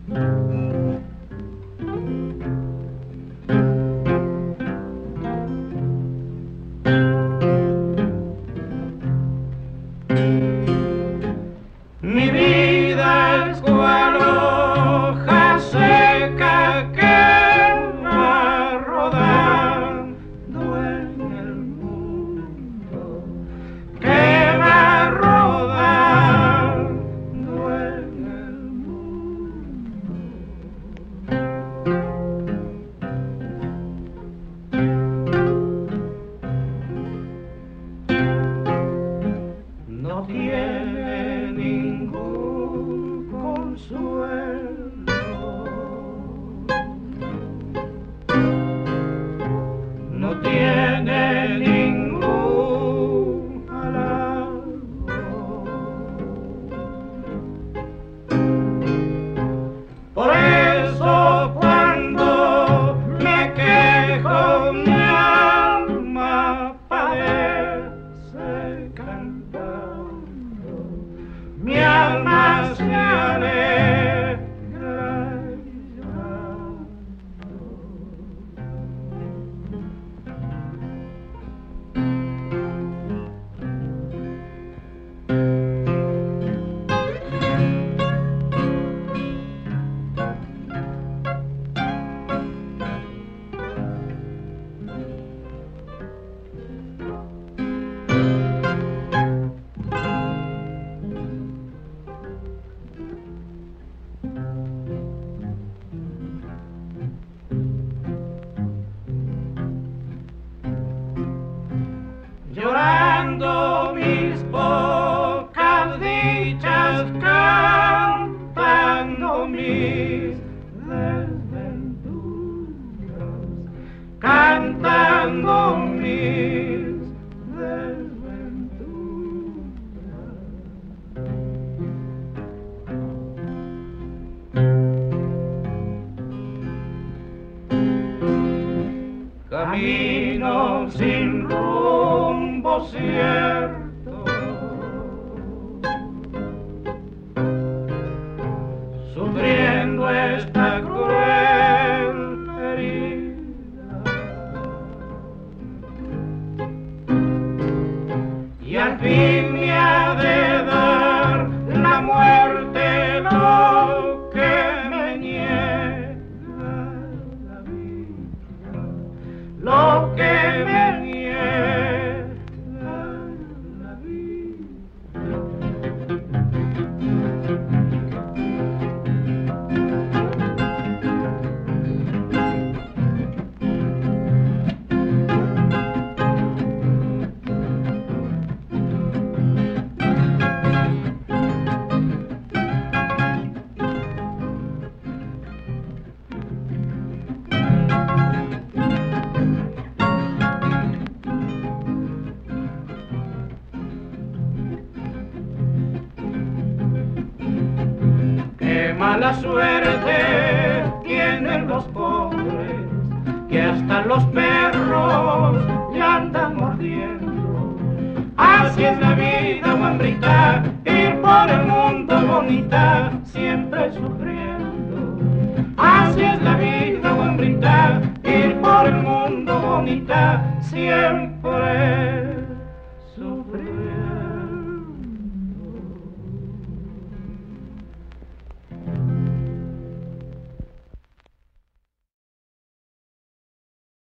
Mi vida es cual hoja seca que va rodando en el mundo, que va rodando en el mundo. No tiene ningún consuelo, no tiene ningún halago. Por eso cuando me quejo mi alma padece cantando, mi alma se alegra llorando. Llorando mis pocas dichas, cantando mis desventuras, cantando mis desventuras. Camino sin rumbo cierto, sufriendo esta cruel herida, y al fin me ha de dar la muerte lo que me niega la vida, lo que me niega la vida. Qué mala suerte tienen los pobres, que hasta los perros ya andan mordiendo. Así es la vida, guambrita, ir por el mundo bonita, siempre sufriendo. Así es la vida, guambrita, ir por el mundo bonita, siempre